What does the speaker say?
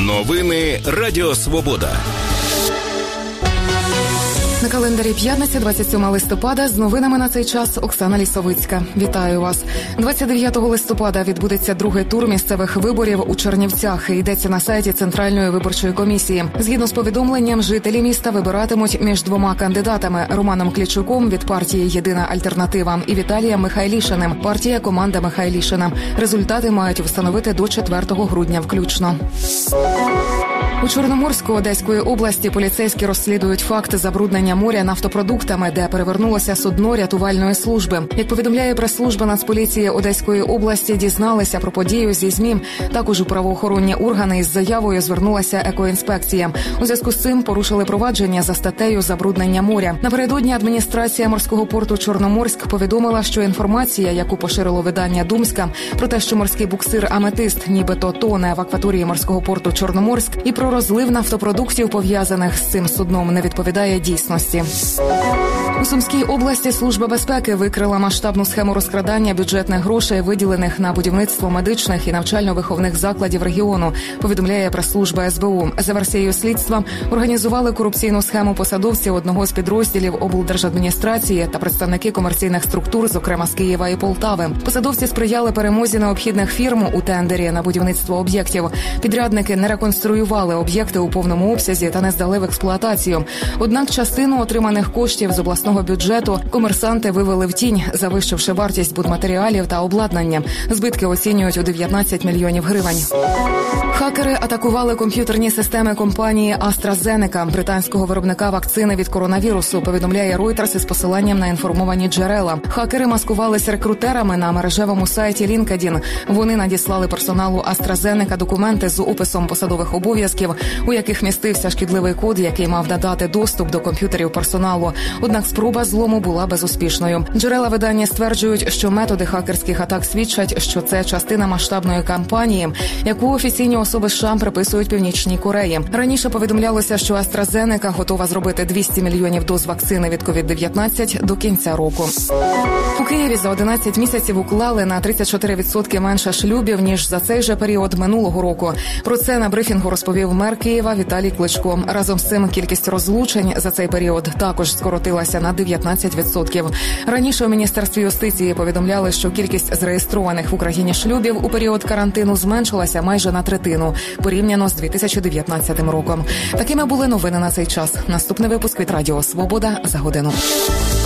Новини Радіо Свобода. На календарі п'ятниця, 27 листопада. З новинами на цей час Оксана Лісовицька. Вітаю вас. 29 листопада відбудеться другий тур місцевих виборів у Чернівцях. Йдеться на сайті Центральної виборчої комісії. Згідно з повідомленням, жителі міста вибиратимуть між двома кандидатами – Романом Клічуком від партії «Єдина альтернатива» і Віталієм Михайлішиним, партія «Команда Михайлішина». Результати мають встановити до 4 грудня включно. У Чорноморську Одеської області поліцейські розслідують факт забруднення моря нафтопродуктами, де перевернулося судно рятувальної служби. Як повідомляє прес-служба Нацполіції Одеської області, дізналися про подію зі ЗМІ. Також у правоохоронні органи із заявою звернулася екоінспекція. У зв'язку з цим порушили провадження за статтею «Забруднення моря». Напередодні адміністрація морського порту Чорноморськ повідомила, що інформація, яку поширило видання «Думська», про те, що морський буксир «Аметист» нібито тоне в акваторії морського порту Чорноморськ, і про розлив нафтопродуктів, пов'язаних з цим судном, не відповідає дійсності. У Сумській області Служба безпеки викрила масштабну схему розкрадання бюджетних грошей, виділених на будівництво медичних і навчально-виховних закладів регіону, повідомляє прес-служба СБУ. За версією слідства, організували корупційну схему посадовці одного з підрозділів облдержадміністрації та представники комерційних структур, зокрема з Києва і Полтави. Посадовці сприяли перемозі необхідних фірм у тендері на будівництво об'єктів. Підрядники не реконструювали об'єкти у повному обсязі та не здали в експлуатацію. Однак частину отриманих коштів з обласного бюджету комерсанти вивели в тінь, завищивши вартість будматеріалів та обладнання. Збитки оцінюють у 19 мільйонів гривень. Хакери атакували комп'ютерні системи компанії AstraZeneca, британського виробника вакцини від коронавірусу, повідомляє Reuters із посиланням на інформовані джерела. Хакери маскувалися рекрутерами на мережевому сайті LinkedIn. Вони надіслали персоналу AstraZeneca документи з описом посадових обов'язків, у яких містився шкідливий код, який мав надати доступ до комп'ютерів персоналу. Однак спроба злому була безуспішною. Джерела видання стверджують, що методи хакерських атак свідчать, що це частина масштабної кампанії, яку офіційні особи США приписують Північній Кореї. Раніше повідомлялося, що AstraZeneca готова зробити 200 мільйонів доз вакцини від COVID-19 до кінця року. У Києві за 11 місяців уклали на 34% менше шлюбів, ніж за цей же період минулого року. Про це на брифінгу розповів мер Києва Віталій Кличко. Разом з цим кількість розлучень за цей період також скоротилася на 19%. Раніше у Міністерстві юстиції повідомляли, що кількість зареєстрованих в Україні шлюбів у період карантину зменшилася майже на третину, порівняно з 2019 роком. Такими були новини на цей час. Наступний випуск від Радіо Свобода за годину.